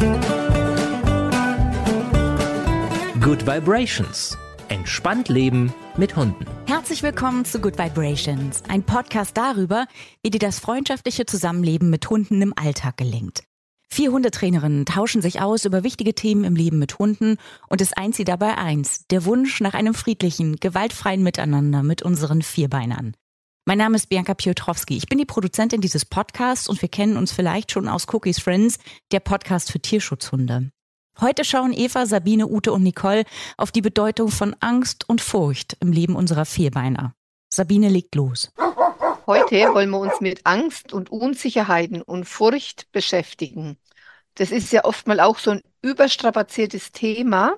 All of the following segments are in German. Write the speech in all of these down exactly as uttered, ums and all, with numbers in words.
Good Vibrations. Entspannt leben mit Hunden. Herzlich willkommen zu Good Vibrations, ein Podcast darüber, wie dir das freundschaftliche Zusammenleben mit Hunden im Alltag gelingt. Vier Hundetrainerinnen tauschen sich aus über wichtige Themen im Leben mit Hunden und es eint sie dabei eins, der Wunsch nach einem friedlichen, gewaltfreien Miteinander mit unseren Vierbeinern. Mein Name ist Bianca Piotrowski, ich bin die Produzentin dieses Podcasts und wir kennen uns vielleicht schon aus Cookies Friends, der Podcast für Tierschutzhunde. Heute schauen Eva, Sabine, Ute und Nicole auf die Bedeutung von Angst und Furcht im Leben unserer Vierbeiner. Sabine legt los. Heute wollen wir uns mit Angst und Unsicherheiten und Furcht beschäftigen. Das ist ja oftmals auch so ein überstrapaziertes Thema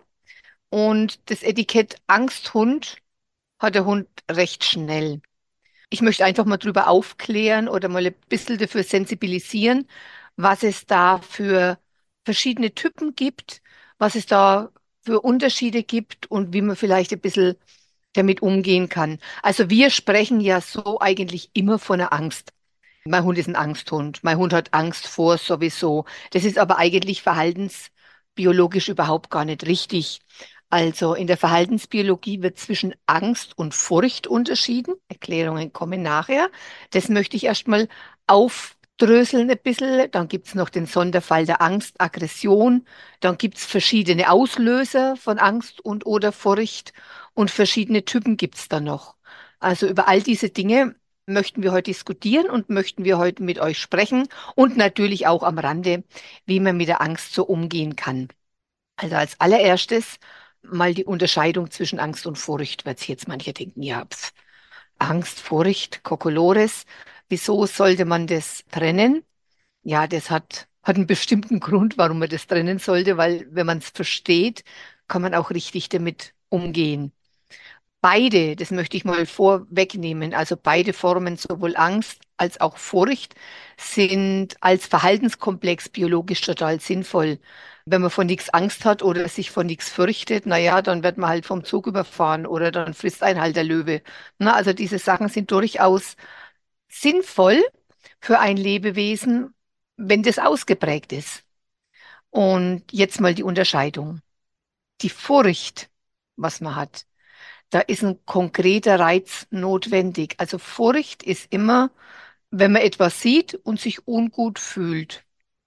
und das Etikett Angsthund hat der Hund recht schnell. Ich möchte einfach mal drüber aufklären oder mal ein bisschen dafür sensibilisieren, was es da für verschiedene Typen gibt, was es da für Unterschiede gibt und wie man vielleicht ein bisschen damit umgehen kann. Also wir sprechen ja so eigentlich immer von einer Angst. Mein Hund ist ein Angsthund. Mein Hund hat Angst vor sowieso. Das ist aber eigentlich verhaltensbiologisch überhaupt gar nicht richtig. Also in der Verhaltensbiologie wird zwischen Angst und Furcht unterschieden. Erklärungen kommen nachher. Das möchte ich erstmal aufdröseln ein bisschen. Dann gibt es noch den Sonderfall der Angst, Aggression. Dann gibt es verschiedene Auslöser von Angst und oder Furcht und verschiedene Typen gibt es da noch. Also über all diese Dinge möchten wir heute diskutieren und möchten wir heute mit euch sprechen und natürlich auch am Rande, wie man mit der Angst so umgehen kann. Also als allererstes mal die Unterscheidung zwischen Angst und Furcht, weil sich jetzt manche denken, ja, pf, Angst, Furcht, Kokolores, wieso sollte man das trennen? Ja, das hat, hat einen bestimmten Grund, warum man das trennen sollte, weil wenn man es versteht, kann man auch richtig damit umgehen. Beide, das möchte ich mal vorwegnehmen, also beide Formen, sowohl Angst als auch Furcht, sind als Verhaltenskomplex biologisch total sinnvoll. Wenn man von nichts Angst hat oder sich von nichts fürchtet, naja, dann wird man halt vom Zug überfahren oder dann frisst einen halt der Löwe. Na, also diese Sachen sind durchaus sinnvoll für ein Lebewesen, wenn das ausgeprägt ist. Und jetzt mal die Unterscheidung. Die Furcht, was man hat. Da ist ein konkreter Reiz notwendig. Also Furcht ist immer, wenn man etwas sieht und sich ungut fühlt.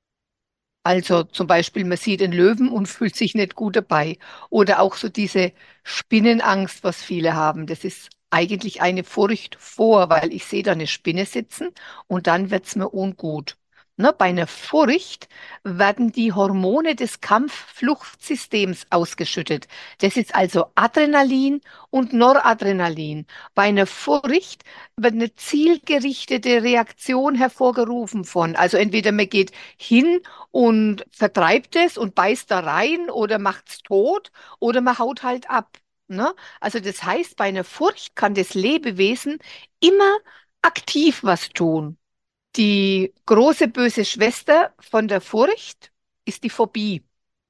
Also zum Beispiel, man sieht einen Löwen und fühlt sich nicht gut dabei. Oder auch so diese Spinnenangst, was viele haben. Das ist eigentlich eine Furcht vor, weil ich sehe da eine Spinne sitzen und dann wird's mir ungut. Ne, bei einer Furcht werden die Hormone des Kampffluchtsystems ausgeschüttet. Das ist also Adrenalin und Noradrenalin. Bei einer Furcht wird eine zielgerichtete Reaktion hervorgerufen von, also entweder man geht hin und vertreibt es und beißt da rein oder macht's tot oder man haut halt ab. Ne? Also das heißt, bei einer Furcht kann das Lebewesen immer aktiv was tun. Die große böse Schwester von der Furcht ist die Phobie.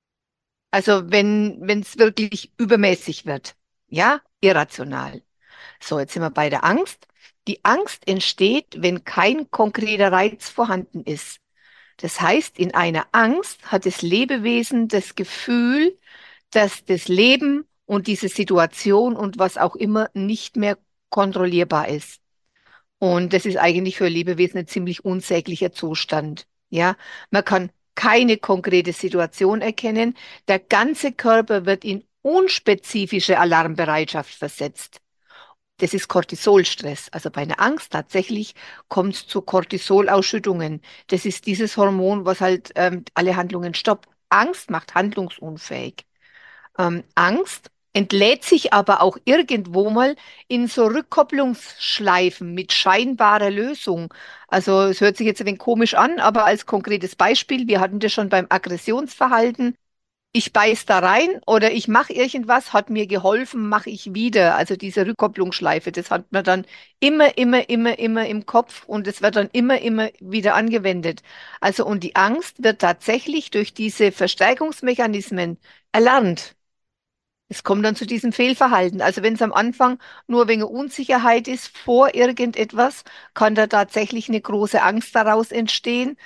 Also wenn wenn es wirklich übermäßig wird, ja, irrational. So, jetzt sind wir bei der Angst. Die Angst entsteht, wenn kein konkreter Reiz vorhanden ist. Das heißt, in einer Angst hat das Lebewesen das Gefühl, dass das Leben und diese Situation und was auch immer nicht mehr kontrollierbar ist. Und das ist eigentlich für Lebewesen ein ziemlich unsäglicher Zustand. Ja, man kann keine konkrete Situation erkennen. Der ganze Körper wird in unspezifische Alarmbereitschaft versetzt. Das ist Cortisolstress. Also bei einer Angst tatsächlich kommt es zu Cortisolausschüttungen. Das ist dieses Hormon, was halt ähm, alle Handlungen stoppt. Angst macht handlungsunfähig. Ähm, Angst entlädt sich aber auch irgendwo mal in so Rückkopplungsschleifen mit scheinbarer Lösung. Also es hört sich jetzt ein wenig komisch an, aber als konkretes Beispiel, wir hatten das schon beim Aggressionsverhalten. Ich beiß da rein oder ich mache irgendwas, hat mir geholfen, mache ich wieder. Also diese Rückkopplungsschleife, das hat man dann immer, immer, immer, immer im Kopf und es wird dann immer, immer wieder angewendet. Also und die Angst wird tatsächlich durch diese Verstärkungsmechanismen erlernt. Es kommt dann zu diesem Fehlverhalten. Also wenn es am Anfang nur wegen Unsicherheit ist vor irgendetwas, kann da tatsächlich eine große Angst daraus entstehen.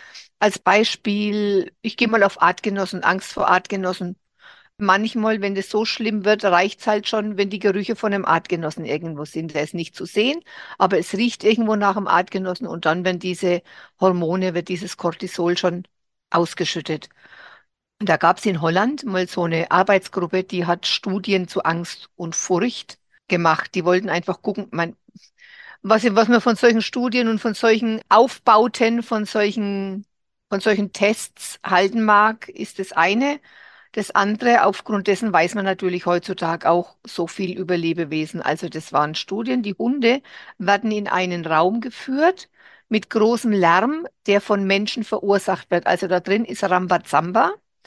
Als Beispiel, ich gehe mal auf Artgenossen, Angst vor Artgenossen. Manchmal, wenn das so schlimm wird, reicht es halt schon, wenn die Gerüche von einem Artgenossen irgendwo sind. Der ist nicht zu sehen, aber es riecht irgendwo nach einem Artgenossen und dann werden diese Hormone, wird dieses Cortisol schon ausgeschüttet. Und da gab es in Holland mal so eine Arbeitsgruppe, die hat Studien zu Angst und Furcht gemacht. Die wollten einfach gucken, man, was, was man von solchen Studien und von solchen Aufbauten, von solchen, von solchen Tests halten mag, ist das eine. Das andere, aufgrund dessen weiß man natürlich heutzutage auch so viel über Lebewesen. Also das waren Studien. Die Hunde werden in einen Raum geführt mit großem Lärm, der von Menschen verursacht wird. Also da drin ist Rambazamba.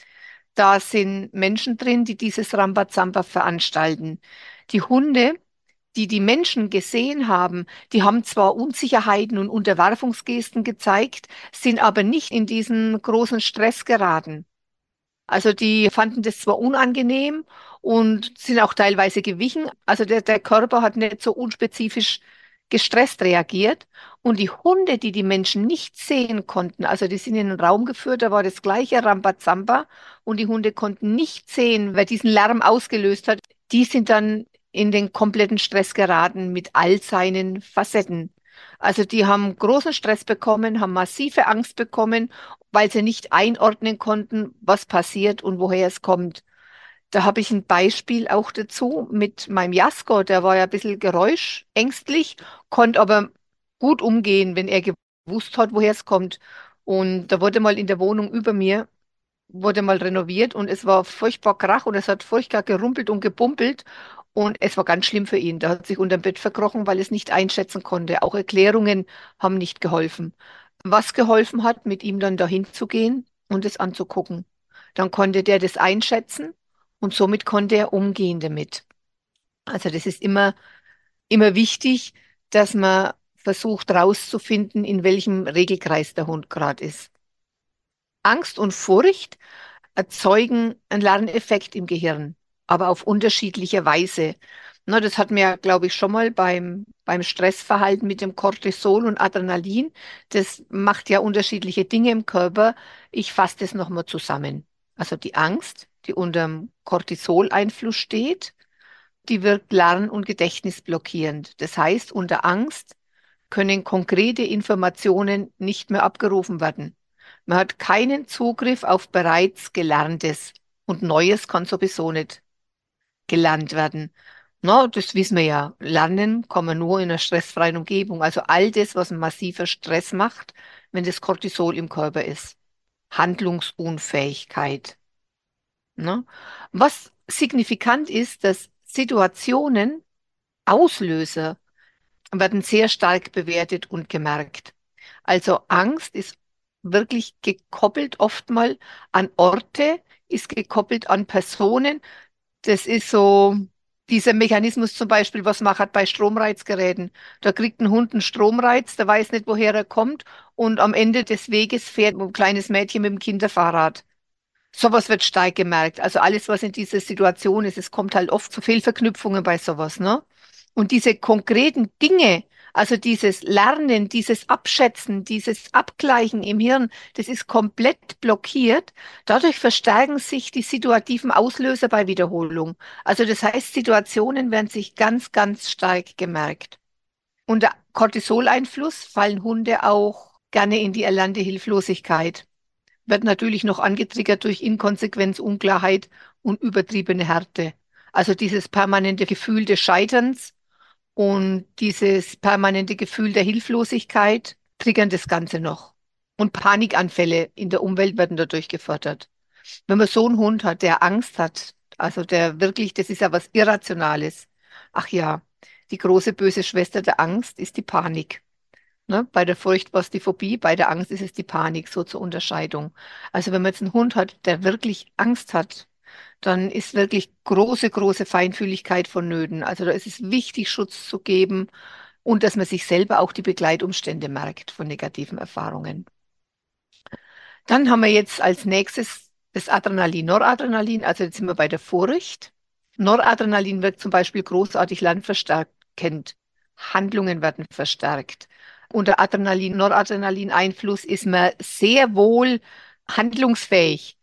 Da sind Menschen drin, die dieses Rambazamba veranstalten. Die Hunde, die die Menschen gesehen haben, die haben zwar Unsicherheiten und Unterwerfungsgesten gezeigt, sind aber nicht in diesen großen Stress geraten. Also die fanden das zwar unangenehm und sind auch teilweise gewichen. Also der, der Körper hat nicht so unspezifisch gestresst reagiert. Und die Hunde, die die Menschen nicht sehen konnten, also die sind in einen Raum geführt, da war das gleiche Rambazamba und die Hunde konnten nicht sehen, wer diesen Lärm ausgelöst hat. Die sind dann in den kompletten Stress geraten mit all seinen Facetten. Also die haben großen Stress bekommen, haben massive Angst bekommen, weil sie nicht einordnen konnten, was passiert und woher es kommt. Da habe ich ein Beispiel auch dazu mit meinem Jasko. Der war ja ein bisschen geräuschängstlich, konnte aber gut umgehen, wenn er gewusst hat, woher es kommt. Und da wurde mal in der Wohnung über mir, wurde mal renoviert und es war furchtbar Krach und es hat furchtbar gerumpelt und gebumpelt. Und es war ganz schlimm für ihn. Der hat sich unter dem Bett verkrochen, weil er es nicht einschätzen konnte. Auch Erklärungen haben nicht geholfen. Was geholfen hat, mit ihm dann dahin zu gehen und es anzugucken. Dann konnte der das einschätzen und somit konnte er umgehen damit. Also das ist immer, immer wichtig, dass man versucht herauszufinden, in welchem Regelkreis der Hund gerade ist. Angst und Furcht erzeugen einen Lerneffekt im Gehirn, aber auf unterschiedliche Weise. Na, das hatten wir ja, glaube ich, schon mal beim, beim Stressverhalten mit dem Cortisol und Adrenalin. Das macht ja unterschiedliche Dinge im Körper. Ich fasse das nochmal zusammen. Also die Angst, die unter dem Cortisol-Einfluss steht, die wirkt lern- und gedächtnisblockierend. Das heißt, unter Angst können konkrete Informationen nicht mehr abgerufen werden. Man hat keinen Zugriff auf bereits Gelerntes und Neues kann sowieso nicht gelernt werden. Na, das wissen wir ja. Lernen kann man nur in einer stressfreien Umgebung. Also all das, was ein massiver Stress macht, wenn das Cortisol im Körper ist. Handlungsunfähigkeit. Ne? Was signifikant ist, dass Situationen, Auslöser werden sehr stark bewertet und gemerkt. Also Angst ist wirklich gekoppelt oftmal an Orte, ist gekoppelt an Personen. Das ist so dieser Mechanismus zum Beispiel, was man hat bei Stromreizgeräten. Da kriegt ein Hund einen Stromreiz, der weiß nicht, woher er kommt und am Ende des Weges fährt ein kleines Mädchen mit dem Kinderfahrrad. Sowas wird stark gemerkt. Also alles, was in dieser Situation ist, es kommt halt oft zu Fehlverknüpfungen bei sowas, ne? Und diese konkreten Dinge, also dieses Lernen, dieses Abschätzen, dieses Abgleichen im Hirn, das ist komplett blockiert. Dadurch verstärken sich die situativen Auslöser bei Wiederholung. Also das heißt, Situationen werden sich ganz, ganz stark gemerkt. Unter Cortisoleinfluss fallen Hunde auch gerne in die erlernte Hilflosigkeit. Wird natürlich noch angetriggert durch Inkonsequenz, Unklarheit und übertriebene Härte. Also dieses permanente Gefühl des Scheiterns und dieses permanente Gefühl der Hilflosigkeit triggern das Ganze noch. Und Panikanfälle in der Umwelt werden dadurch gefördert. Wenn man so einen Hund hat, der Angst hat, also der wirklich, das ist ja was Irrationales. Ach ja, die große böse Schwester der Angst ist die Panik. Ne? Bei der Furcht war es die Phobie, bei der Angst ist es die Panik, so zur Unterscheidung. Also wenn man jetzt einen Hund hat, der wirklich Angst hat, dann ist wirklich große, große Feinfühligkeit vonnöten. Also da ist es wichtig, Schutz zu geben und dass man sich selber auch die Begleitumstände merkt von negativen Erfahrungen. Dann haben wir jetzt als nächstes das Adrenalin, Noradrenalin, also jetzt sind wir bei der Furcht. Noradrenalin wirkt zum Beispiel großartig lernverstärkend. Handlungen werden verstärkt. Unter Adrenalin-Noradrenalin-Einfluss ist man sehr wohl handlungsfähig.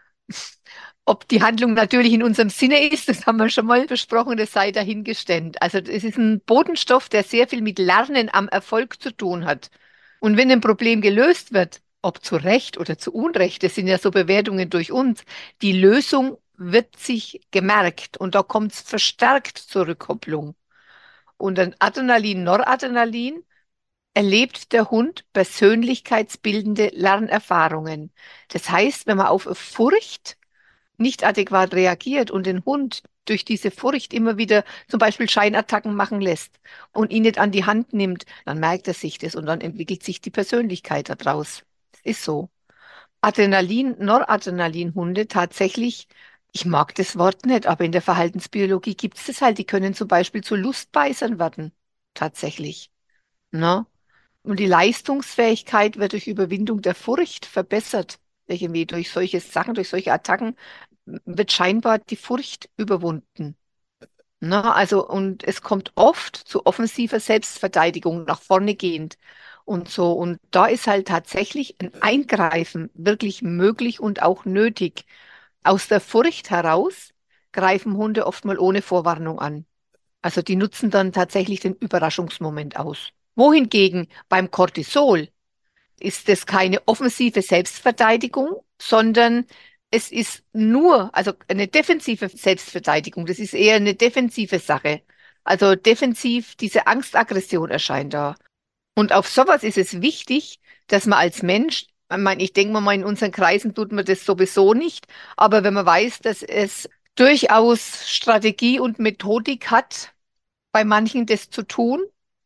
Ob die Handlung natürlich in unserem Sinne ist, das haben wir schon mal besprochen, das sei dahingestellt. Also es ist ein Botenstoff, der sehr viel mit Lernen am Erfolg zu tun hat. Und wenn ein Problem gelöst wird, ob zu Recht oder zu Unrecht, das sind ja so Bewertungen durch uns, die Lösung wird sich gemerkt und da kommt es verstärkt zur Rückkopplung. Und dann Adrenalin, Noradrenalin erlebt der Hund persönlichkeitsbildende Lernerfahrungen. Das heißt, wenn man auf Furcht nicht adäquat reagiert und den Hund durch diese Furcht immer wieder zum Beispiel Scheinattacken machen lässt und ihn nicht an die Hand nimmt, dann merkt er sich das und dann entwickelt sich die Persönlichkeit daraus. Das ist so. Adrenalin, Noradrenalinhunde tatsächlich, ich mag das Wort nicht, aber in der Verhaltensbiologie gibt es das halt. Die können zum Beispiel zu Lustbeißern werden. Tatsächlich. Ne? Und die Leistungsfähigkeit wird durch Überwindung der Furcht verbessert. Irgendwie durch solche Sachen, durch solche Attacken wird scheinbar die Furcht überwunden. Ne? Also, und es kommt oft zu offensiver Selbstverteidigung, nach vorne gehend und so. Und da ist halt tatsächlich ein Eingreifen wirklich möglich und auch nötig. Aus der Furcht heraus greifen Hunde oft mal ohne Vorwarnung an. Also die nutzen dann tatsächlich den Überraschungsmoment aus. Wohingegen beim Cortisol ist es keine offensive Selbstverteidigung, sondern es ist nur, also eine defensive Selbstverteidigung. Das ist eher eine defensive Sache. Also defensiv, diese Angstaggression erscheint da. Und auf sowas ist es wichtig, dass man als Mensch, ich meine, ich denke mal, in unseren Kreisen tut man das sowieso nicht, aber wenn man weiß, dass es durchaus Strategie und Methodik hat, bei manchen das zu tun,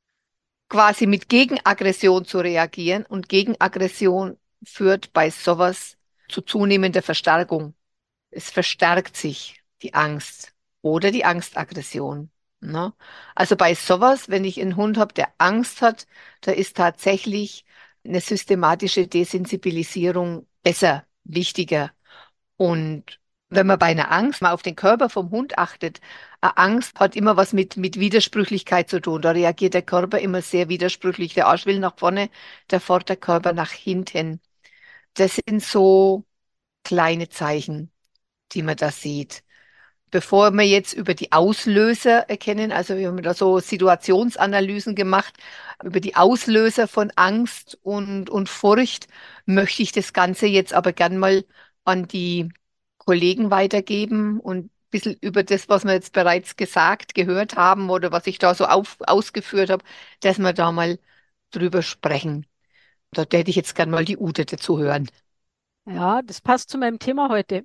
quasi mit Gegenaggression zu reagieren und Gegenaggression führt bei sowas zu zunehmender Verstärkung. Es verstärkt sich die Angst oder die Angstaggression. Ne? Also bei sowas, wenn ich einen Hund habe, der Angst hat, da ist tatsächlich eine systematische Desensibilisierung besser, wichtiger. Und wenn man bei einer Angst mal auf den Körper vom Hund achtet, eine Angst hat immer was mit, mit Widersprüchlichkeit zu tun. Da reagiert der Körper immer sehr widersprüchlich. Der Arsch will nach vorne, der Vorderkörper nach hinten. Das sind so kleine Zeichen, die man da sieht. Bevor wir jetzt über die Auslöser erkennen, also wir haben da so Situationsanalysen gemacht, über die Auslöser von Angst und, und Furcht, möchte ich das Ganze jetzt aber gern mal an die Kollegen weitergeben und ein bisschen über das, was wir jetzt bereits gesagt, gehört haben oder was ich da so auf, ausgeführt habe, dass wir da mal drüber sprechen. Da hätte ich jetzt gern mal die Ute dazu hören. Ja, das passt zu meinem Thema heute,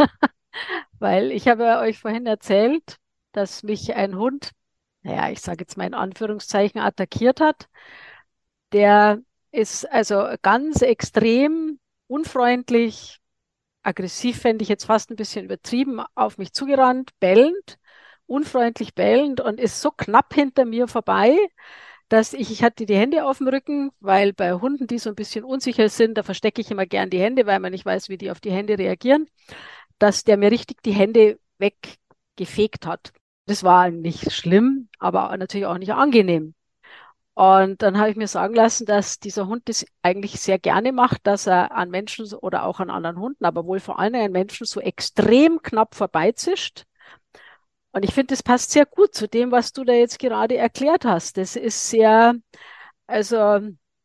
weil ich habe ja euch vorhin erzählt, dass mich ein Hund, naja, ich sage jetzt mal in Anführungszeichen, attackiert hat. Der ist also ganz extrem unfreundlich, aggressiv fände ich jetzt fast ein bisschen übertrieben, auf mich zugerannt, bellend, unfreundlich bellend und ist so knapp hinter mir vorbei, dass ich, ich hatte die Hände auf dem Rücken, weil bei Hunden, die so ein bisschen unsicher sind, da verstecke ich immer gern die Hände, weil man nicht weiß, wie die auf die Hände reagieren, dass der mir richtig die Hände weggefegt hat. Das war nicht schlimm, aber natürlich auch nicht angenehm. Und dann habe ich mir sagen lassen, dass dieser Hund das eigentlich sehr gerne macht, dass er an Menschen so- oder auch an anderen Hunden, aber wohl vor allem an Menschen so extrem knapp vorbeizischt. Und ich finde, das passt sehr gut zu dem, was du da jetzt gerade erklärt hast. Das ist sehr, also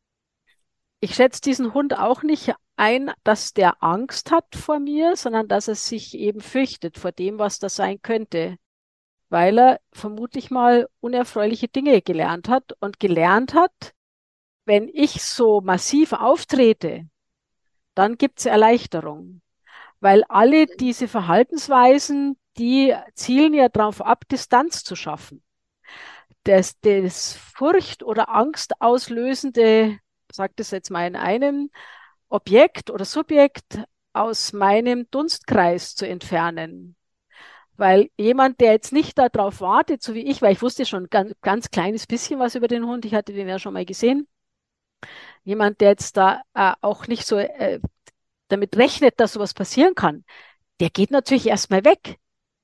ich schätze diesen Hund auch nicht ein, dass der Angst hat vor mir, sondern dass er sich eben fürchtet vor dem, was da sein könnte, weil er vermutlich mal unerfreuliche Dinge gelernt hat und gelernt hat, wenn ich so massiv auftrete, dann gibt es Erleichterung, weil alle diese Verhaltensweisen, die zielen ja darauf ab, Distanz zu schaffen. Das, das Furcht- oder Angst auslösende, ich sage das jetzt mal in einem Objekt oder Subjekt aus meinem Dunstkreis zu entfernen. Weil jemand, der jetzt nicht darauf wartet, so wie ich, weil ich wusste schon ein ganz, ganz kleines bisschen was über den Hund, ich hatte den ja schon mal gesehen, jemand, der jetzt da äh, auch nicht so äh, damit rechnet, dass sowas passieren kann, der geht natürlich erstmal weg.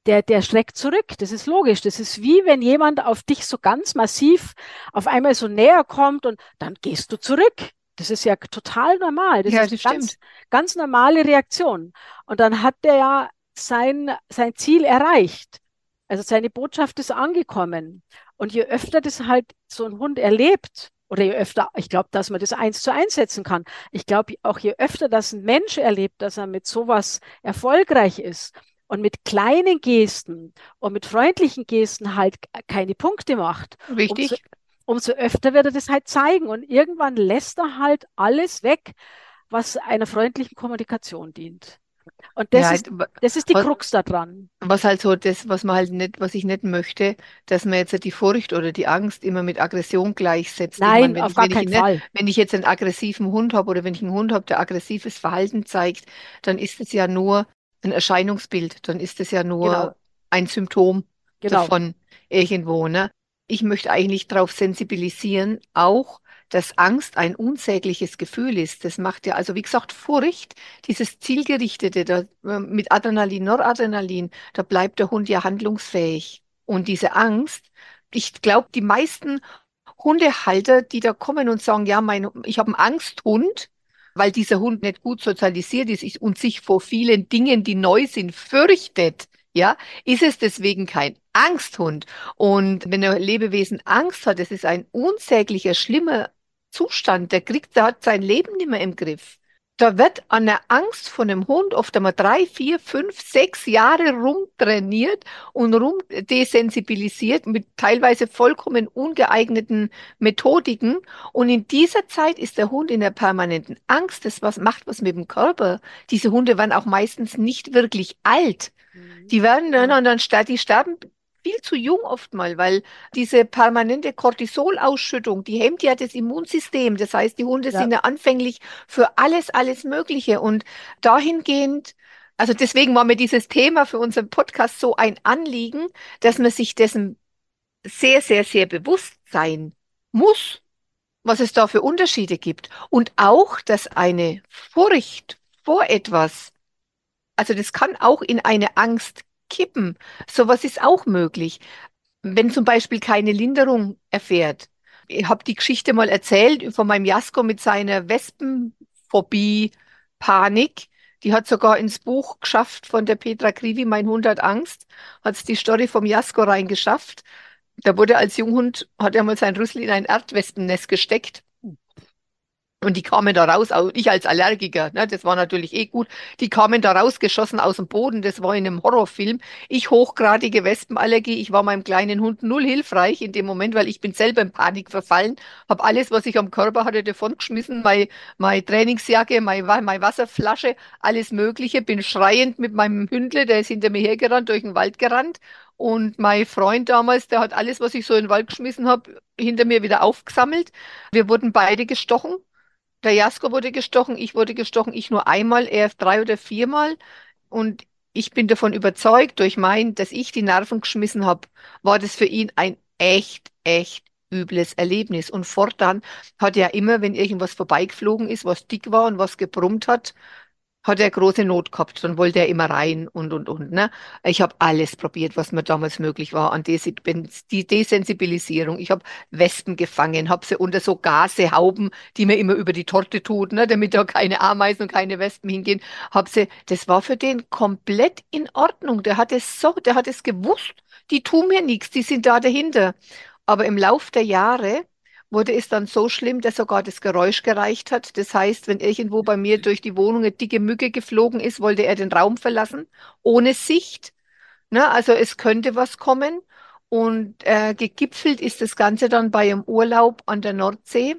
der, der schreckt zurück. Das ist logisch. Das ist wie wenn jemand auf dich so ganz massiv auf einmal so näher kommt und dann gehst du zurück. Das ist ja total normal. Das Ja, ist das eine ganz, stimmt. ganz normale Reaktion. Und dann hat der ja sein, sein Ziel erreicht. Also seine Botschaft ist angekommen. Und je öfter das halt so ein Hund erlebt, oder je öfter, ich glaube, dass man das eins zu eins setzen kann. Ich glaube auch, je öfter das ein Mensch erlebt, dass er mit sowas erfolgreich ist und mit kleinen Gesten und mit freundlichen Gesten halt keine Punkte macht, umso, Richtig. umso öfter wird er das halt zeigen. Und irgendwann lässt er halt alles weg, was einer freundlichen Kommunikation dient. Und das Ja, ist, das ist die was, Krux daran. was halt so das, was man halt nicht, was ich nicht möchte, dass man jetzt die Furcht oder die Angst immer mit Aggression gleichsetzt. Ich meine, Nein, wenn auf ich, gar wenn ich, keinen ne, Fall. wenn ich jetzt einen aggressiven Hund habe oder wenn ich einen Hund habe, der aggressives Verhalten zeigt, dann ist es ja nur ein Erscheinungsbild, dann ist es ja nur Genau, ein Symptom genau. davon irgendwo, ne? Ich möchte eigentlich darauf sensibilisieren, auch, dass Angst ein unsägliches Gefühl ist. Das macht ja, also wie gesagt, Furcht, dieses Zielgerichtete, da, äh, mit Adrenalin, Noradrenalin, da bleibt der Hund ja handlungsfähig. Und diese Angst, ich glaube, die meisten Hundehalter, die da kommen und sagen, ja, mein, ich habe einen Angsthund, weil dieser Hund nicht gut sozialisiert ist ich- und sich vor vielen Dingen, die neu sind, fürchtet, ja, ist es deswegen kein Angsthund. Und wenn ein Lebewesen Angst hat, das ist ein unsäglicher, schlimmer Zustand, der kriegt, der hat sein Leben nicht mehr im Griff. Da wird an der Angst von einem Hund oft einmal drei, vier, fünf, sechs Jahre rumtrainiert und rumdesensibilisiert mit teilweise vollkommen ungeeigneten Methodiken. Und in dieser Zeit ist der Hund in der permanenten Angst. Das was macht was mit dem Körper. Diese Hunde werden auch meistens nicht wirklich alt. Mhm. Die werden dann, Genau. und dann ster- die sterben viel zu jung oft mal, weil diese permanente Cortisolausschüttung, die hemmt ja das Immunsystem. Das heißt, die Hunde Ja, sind ja anfänglich für alles, alles Mögliche. Und dahingehend, also deswegen war mir dieses Thema für unseren Podcast so ein Anliegen, dass man sich dessen sehr, sehr, sehr bewusst sein muss, was es da für Unterschiede gibt. Und auch, dass eine Furcht vor etwas, also das kann auch in eine Angst kippen. Sowas ist auch möglich. Wenn zum Beispiel keine Linderung erfährt. Ich habe die Geschichte mal erzählt von meinem Jasko mit seiner Wespenphobie, Panik. Die hat sogar ins Buch geschafft von der Petra Krivi, Mein Hund hat Angst, hat es die Story vom Jasko reingeschafft. Da wurde als Junghund, hat er mal sein Rüssel in ein Erdwespennest gesteckt. Und die kamen da raus, au- ich als Allergiker, ne, das war natürlich eh gut. Die kamen da rausgeschossen aus dem Boden, das war in einem Horrorfilm. Ich hochgradige Wespenallergie, ich war meinem kleinen Hund null hilfreich in dem Moment, weil ich bin selber in Panik verfallen, habe alles, was ich am Körper hatte, davongeschmissen, meine, meine Trainingsjacke, meine, Wa- meine Wasserflasche, alles Mögliche, bin schreiend mit meinem Hündle, der ist hinter mir hergerannt, durch den Wald gerannt. Und mein Freund damals, der hat alles, was ich so in den Wald geschmissen habe, hinter mir wieder aufgesammelt. Wir wurden beide gestochen. Der Jasko wurde gestochen, ich wurde gestochen, ich nur einmal, er drei oder viermal. Und ich bin davon überzeugt, durch mein, dass ich die Nerven geschmissen habe, war das für ihn ein echt, echt übles Erlebnis. Und fortan hat er immer, wenn irgendwas vorbeigeflogen ist, was dick war und was gebrummt hat, hat er große Not gehabt. Dann wollte er immer rein und, und, und. Ne? Ich habe alles probiert, was mir damals möglich war an Desi- die Desensibilisierung. Ich habe Wespen gefangen, habe sie unter so Gasehauben, die man immer über die Torte tut, ne? Damit da keine Ameisen und keine Wespen hingehen. Hab sie, das war für den komplett in Ordnung. Der hat es so, der hat es gewusst, die tun mir nichts, die sind da dahinter. Aber im Lauf der Jahre wurde es dann so schlimm, dass sogar das Geräusch gereicht hat. Das heißt, wenn irgendwo bei mir durch die Wohnung eine dicke Mücke geflogen ist, wollte er den Raum verlassen, ohne Sicht. Ne? Also es könnte was kommen. Und äh, gegipfelt ist das Ganze dann bei einem Urlaub an der Nordsee.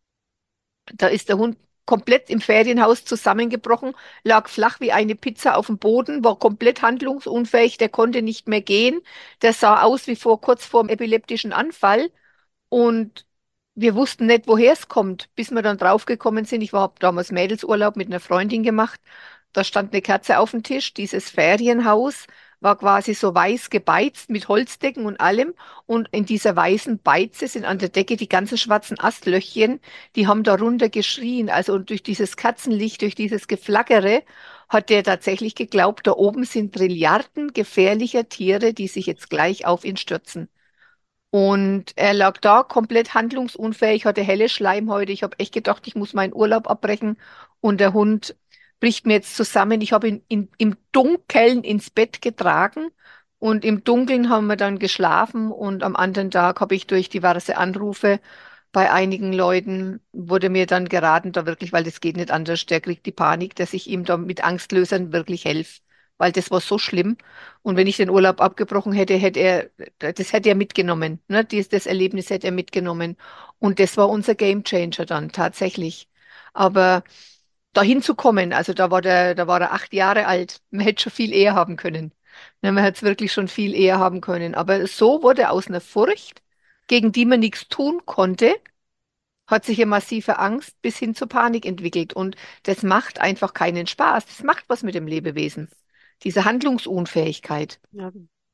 Da ist der Hund komplett im Ferienhaus zusammengebrochen, lag flach wie eine Pizza auf dem Boden, war komplett handlungsunfähig, der konnte nicht mehr gehen. Der sah aus wie vor kurz vor dem epileptischen Anfall. Und wir wussten nicht, woher es kommt, bis wir dann draufgekommen sind. Ich war hab damals Mädelsurlaub mit einer Freundin gemacht. Da stand eine Kerze auf dem Tisch, dieses Ferienhaus war quasi so weiß gebeizt mit Holzdecken und allem. Und in dieser weißen Beize sind an der Decke die ganzen schwarzen Astlöchchen, die haben darunter geschrien. Also und durch dieses Kerzenlicht, durch dieses Geflackere, hat der tatsächlich geglaubt, da oben sind Trilliarden gefährlicher Tiere, die sich jetzt gleich auf ihn stürzen. Und er lag da komplett handlungsunfähig, hatte helle Schleimhäute. Ich habe echt gedacht, ich muss meinen Urlaub abbrechen. Und der Hund bricht mir jetzt zusammen. Ich habe ihn in, im Dunkeln ins Bett getragen. Und im Dunkeln haben wir dann geschlafen. Und am anderen Tag habe ich durch diverse Anrufe bei einigen Leuten, wurde mir dann geraten, da wirklich, weil das geht nicht anders, der kriegt die Panik, dass ich ihm da mit Angstlösern wirklich helfe. Weil das war so schlimm. Und wenn ich den Urlaub abgebrochen hätte, hätte er, das hätte er mitgenommen, ne? Dies, das Erlebnis hätte er mitgenommen. Und das war unser Gamechanger dann tatsächlich. Aber dahin zu kommen, also da war der, da war er acht Jahre alt. Man hätte schon viel eher haben können. Ne, man hätte es wirklich schon viel eher haben können. Aber so wurde aus einer Furcht, gegen die man nichts tun konnte, hat sich eine massive Angst bis hin zur Panik entwickelt. Und das macht einfach keinen Spaß. Das macht was mit dem Lebewesen. Diese Handlungsunfähigkeit. Ja,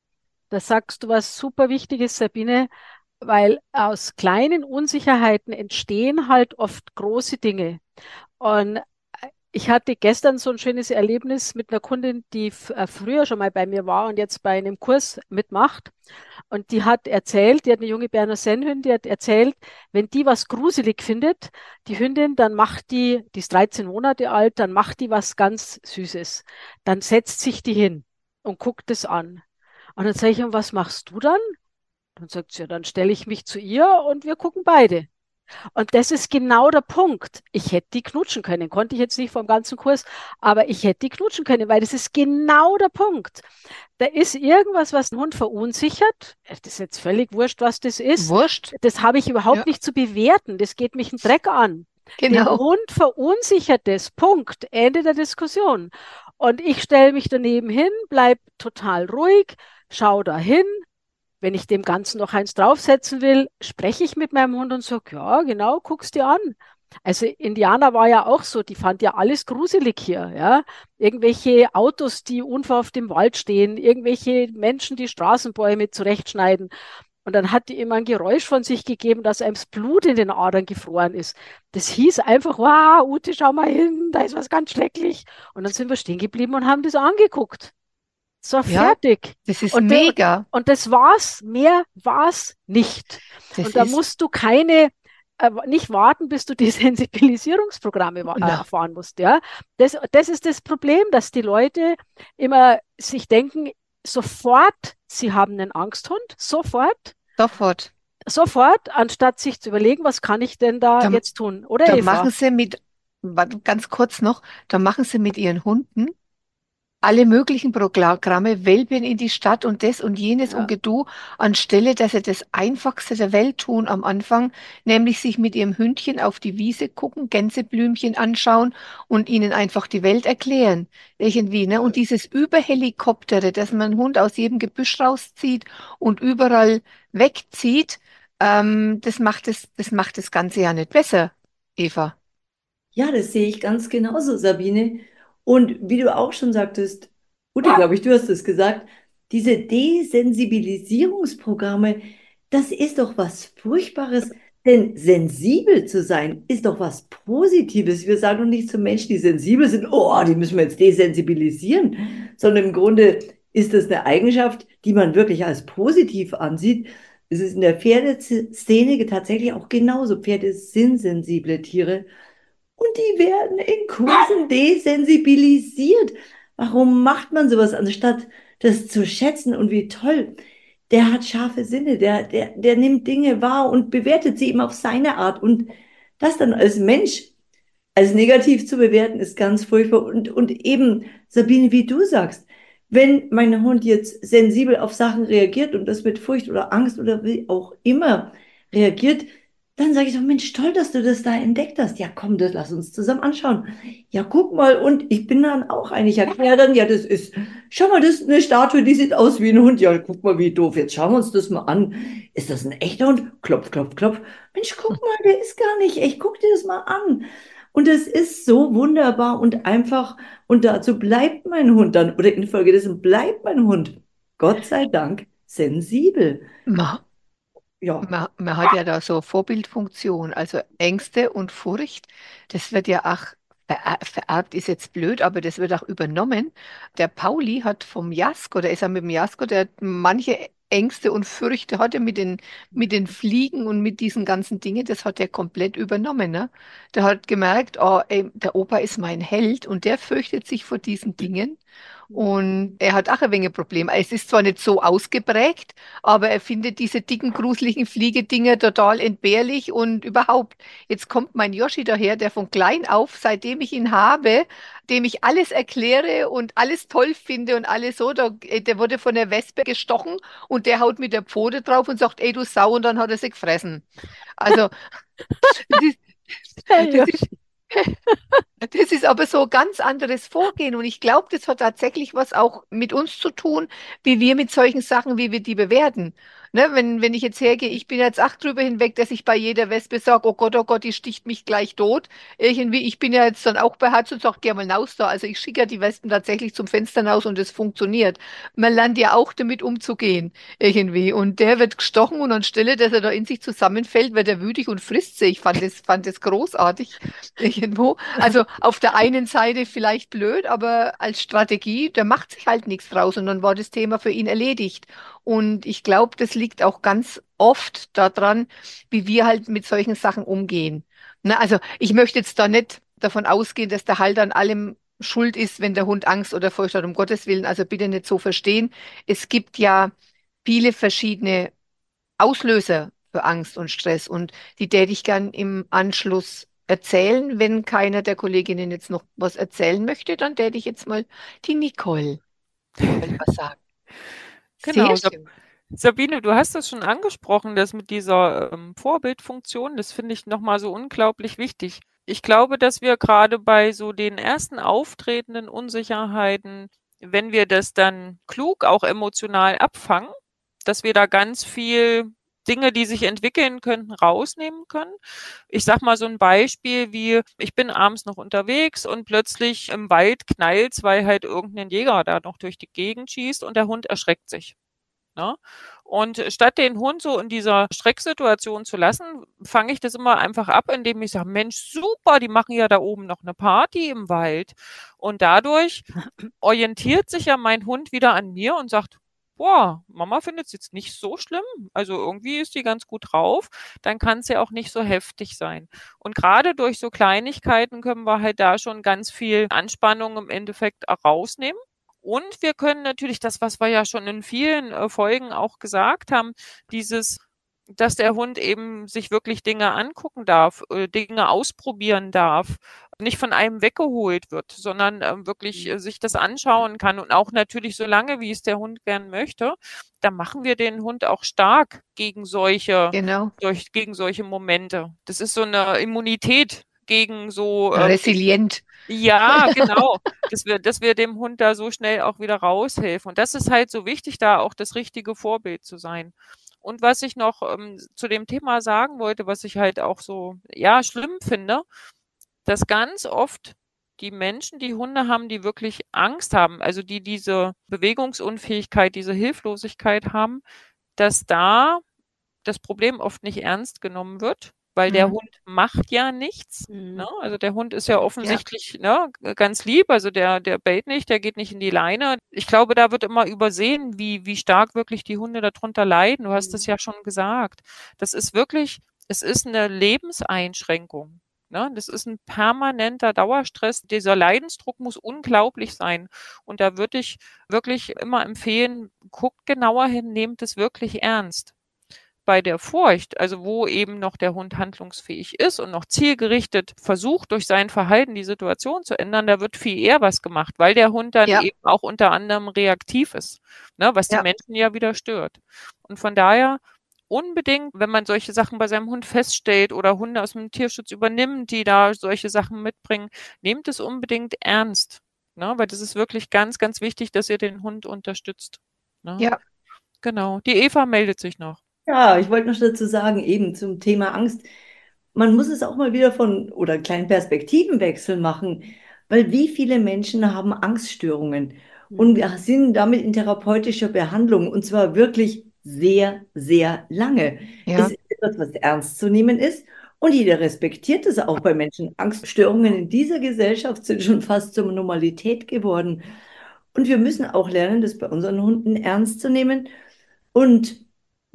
da sagst du was super Wichtiges, Sabine, weil aus kleinen Unsicherheiten entstehen halt oft große Dinge. Und ich hatte gestern so ein schönes Erlebnis mit einer Kundin, die f- äh, früher schon mal bei mir war und jetzt bei einem Kurs mitmacht. Und die hat erzählt, die hat eine junge Berner Sennhündin, die hat erzählt, wenn die was gruselig findet, die Hündin, dann macht die, die ist dreizehn Monate alt, dann macht die was ganz Süßes. Dann setzt sich die hin und guckt es an. Und dann sage ich, und was machst du dann? Dann sagt sie, ja, dann stelle ich mich zu ihr und wir gucken beide. Und das ist genau der Punkt. Ich hätte die knutschen können. Konnte ich jetzt nicht vom ganzen Kurs, aber ich hätte die knutschen können, weil das ist genau der Punkt. Da ist irgendwas, was den Hund verunsichert. Das ist jetzt völlig wurscht, was das ist. Wurscht. Das habe ich überhaupt Ja, nicht zu bewerten. Das geht mich einen Dreck an. Den genau. Hund verunsichert das. Punkt. Ende der Diskussion. Und ich stelle mich daneben hin, bleib total ruhig, schau da hin. Wenn ich dem Ganzen noch eins draufsetzen will, spreche ich mit meinem Hund und sage, ja, genau, guck's dir an. Also Indianer war ja auch so, die fand ja alles gruselig hier, ja. Irgendwelche Autos, die unverhofft im Wald stehen, irgendwelche Menschen, die Straßenbäume zurechtschneiden. Und dann hat die immer ein Geräusch von sich gegeben, dass einem das Blut in den Adern gefroren ist. Das hieß einfach, wow, Ute, schau mal hin, da ist was ganz schrecklich. Und dann sind wir stehen geblieben und haben das angeguckt. So, Ja, fertig. das ist Und, de, mega. und das war's. Mehr war's nicht. Das Und da ist, musst du keine, äh, nicht warten, bis du die Sensibilisierungsprogramme wa- äh, na, erfahren musst. Ja? Das, das ist das Problem, dass die Leute immer sich denken, sofort, sie haben einen Angsthund, sofort, sofort. sofort, anstatt sich zu überlegen, was kann ich denn da Da, jetzt tun? Oder da Eva? machen sie mit, warte, ganz kurz noch, da machen sie mit ihren Hunden alle möglichen Programme, Welpen in die Stadt und das und jenes und Ja, Gedu, anstelle, dass sie das Einfachste der Welt tun am Anfang, nämlich sich mit ihrem Hündchen auf die Wiese gucken, Gänseblümchen anschauen und ihnen einfach die Welt erklären. Irgendwie, ne? Und dieses Überhelikoptere, dass man einen Hund aus jedem Gebüsch rauszieht und überall wegzieht, ähm, das macht es, das macht das Ganze ja nicht besser, Eva. Ja, das sehe ich ganz genauso, Sabine. Und wie du auch schon sagtest, Ute, glaube ich, du hast es gesagt, diese Desensibilisierungsprogramme, das ist doch was Furchtbares. Denn sensibel zu sein, ist doch was Positives. Wir sagen doch nicht zu Menschen, die sensibel sind, oh, die müssen wir jetzt desensibilisieren, sondern im Grunde ist das eine Eigenschaft, die man wirklich als positiv ansieht. Es ist in der Pferdeszene tatsächlich auch genauso. Pferde sind sensible Tiere. Und die werden in Kursen desensibilisiert. Warum macht man sowas, anstatt das zu schätzen? Und wie toll, der hat scharfe Sinne, der, der, der nimmt Dinge wahr und bewertet sie eben auf seine Art. Und das dann als Mensch als negativ zu bewerten, ist ganz furchtbar. Und, und eben, Sabine, wie du sagst, wenn mein Hund jetzt sensibel auf Sachen reagiert und das mit Furcht oder Angst oder wie auch immer reagiert, dann sage ich doch, Mensch, toll, dass du das da entdeckt hast. Ja, komm, das lass uns zusammen anschauen. Ja, guck mal, und ich bin dann auch ein. Ich erkläre dann, ja, das ist, schau mal, das ist eine Statue, die sieht aus wie ein Hund. Ja, guck mal, wie doof. Jetzt schauen wir uns das mal an. Ist das ein echter Hund? Klopf, klopf, klopf. Mensch, guck mal, der ist gar nicht echt. Guck dir das mal an. Und das ist so wunderbar und einfach. Und dazu bleibt mein Hund dann, oder infolgedessen bleibt mein Hund, Gott sei Dank, sensibel. Ma, Ja. Man, man hat ja da so Vorbildfunktion, also Ängste und Furcht, das wird ja auch ver- vererbt, ist jetzt blöd, aber das wird auch übernommen. Der Pauli hat vom Jasko, der ist ja mit dem Jasko, der hat manche Ängste und Fürchte hat er mit den, mit den Fliegen und mit diesen ganzen Dingen, das hat er komplett übernommen, ne? Der hat gemerkt, oh, ey, der Opa ist mein Held und der fürchtet sich vor diesen Dingen. Und er hat auch ein wenig ein Problem. Es ist zwar nicht so ausgeprägt, aber er findet diese dicken, gruseligen Fliegedinger total entbehrlich und überhaupt. Jetzt kommt mein Yoshi daher, der von klein auf, seitdem ich ihn habe, dem ich alles erkläre und alles toll finde und alles so, da, äh, der wurde von der Wespe gestochen und der haut mit der Pfote drauf und sagt, ey du Sau, und dann hat er sie gefressen. Also, das ist, Hey, das ist Joshi. das ist aber so ein ganz anderes Vorgehen und ich glaube, das hat tatsächlich was auch mit uns zu tun, wie wir mit solchen Sachen, wie wir die bewerten. Ne, wenn, wenn ich jetzt hergehe, ich bin jetzt auch drüber hinweg, dass ich bei jeder Wespe sage, oh Gott, oh Gott, die sticht mich gleich tot. Irgendwie, ich bin ja jetzt dann auch beherzt und sage, geh mal raus da. Also ich schicke ja die Wespen tatsächlich zum Fenster raus und es funktioniert. Man lernt ja auch damit umzugehen, irgendwie. Und der wird gestochen und anstelle, dass er da in sich zusammenfällt, wird er wütig und frisst sie. Ich fand das, fand das großartig. Irgendwo. Also auf der einen Seite vielleicht blöd, aber als Strategie, der macht sich halt nichts draus und dann war das Thema für ihn erledigt. Und ich glaube, das liegt auch ganz oft daran, wie wir halt mit solchen Sachen umgehen. Na, also ich möchte jetzt da nicht davon ausgehen, dass der Halter an allem schuld ist, wenn der Hund Angst oder Furcht hat, um Gottes Willen. Also bitte nicht so verstehen. Es gibt ja viele verschiedene Auslöser für Angst und Stress und die täte ich gern im Anschluss erzählen. Wenn keiner der Kolleginnen jetzt noch was erzählen möchte, dann täte ich jetzt mal die Nicole mal was sagen. Sehr Genau, Sab schön. Sabine, du hast das schon angesprochen, das mit dieser ähm, Vorbildfunktion, das finde ich nochmal so unglaublich wichtig. Ich glaube, dass wir gerade bei so den ersten auftretenden Unsicherheiten, wenn wir das dann klug auch emotional abfangen, dass wir da ganz viel Dinge, die sich entwickeln könnten, rausnehmen können. Ich sag mal so ein Beispiel wie, ich bin abends noch unterwegs und plötzlich im Wald knallt's, weil halt irgendein Jäger da noch durch die Gegend schießt und der Hund erschreckt sich. Ne? Und statt den Hund so in dieser Schrecksituation zu lassen, fange ich das immer einfach ab, indem ich sage, Mensch, super, die machen ja da oben noch eine Party im Wald. Und dadurch orientiert sich ja mein Hund wieder an mir und sagt, boah, Mama findet es jetzt nicht so schlimm. Also irgendwie ist die ganz gut drauf. Dann kann es ja auch nicht so heftig sein. Und gerade durch so Kleinigkeiten können wir halt da schon ganz viel Anspannung im Endeffekt auch rausnehmen. Und wir können natürlich das, was wir ja schon in vielen äh, Folgen auch gesagt haben, dieses, dass der Hund eben sich wirklich Dinge angucken darf, äh, Dinge ausprobieren darf, nicht von einem weggeholt wird, sondern äh, wirklich äh, sich das anschauen kann und auch natürlich so lange, wie es der Hund gern möchte, da machen wir den Hund auch stark gegen solche, Genau. durch, gegen solche Momente. Das ist so eine Immunität gegen so ähm, Resilient. ja, genau, dass wir, dass wir dem Hund da so schnell auch wieder raushelfen. Und das ist halt so wichtig, da auch das richtige Vorbild zu sein. Und was ich noch ähm, zu dem Thema sagen wollte, was ich halt auch so, ja, schlimm finde, dass ganz oft die Menschen, die Hunde haben, die wirklich Angst haben, also die diese Bewegungsunfähigkeit, diese Hilflosigkeit haben, dass da das Problem oft nicht ernst genommen wird, weil der Mhm. Hund macht ja nichts. Mhm. Ne? Also der Hund ist ja Ja, offensichtlich ne, ganz lieb, also der, der bellt nicht, der geht nicht in die Leine. Ich glaube, da wird immer übersehen, wie, wie stark wirklich die Hunde darunter leiden. Du hast es ja schon gesagt. Das ist wirklich, es ist eine Lebenseinschränkung. Ne? Das ist ein permanenter Dauerstress. Dieser Leidensdruck muss unglaublich sein. Und da würde ich wirklich immer empfehlen, guckt genauer hin, nehmt es wirklich ernst. Bei der Furcht, also wo eben noch der Hund handlungsfähig ist und noch zielgerichtet versucht, durch sein Verhalten die Situation zu ändern, da wird viel eher was gemacht, weil der Hund dann ja, eben auch unter anderem reaktiv ist, ne, was die ja. Menschen ja wieder stört. Und von daher unbedingt, wenn man solche Sachen bei seinem Hund feststellt oder Hunde aus dem Tierschutz übernimmt, die da solche Sachen mitbringen, nehmt es unbedingt ernst, ne, weil das ist wirklich ganz, ganz wichtig, dass ihr den Hund unterstützt. Ne? Ja. Genau. Die Eva meldet sich noch. Ja, ich wollte noch dazu sagen, eben zum Thema Angst. man muss es auch mal wieder von oder einen kleinen Perspektivenwechsel machen, weil wie viele Menschen haben Angststörungen und Mhm. wir sind damit in therapeutischer Behandlung und zwar wirklich sehr, sehr lange. Es Ja, ist etwas, was ernst zu nehmen ist und jeder respektiert es auch bei Menschen. Angststörungen in dieser Gesellschaft sind schon fast zur Normalität geworden. Und wir müssen auch lernen, das bei unseren Hunden ernst zu nehmen. Und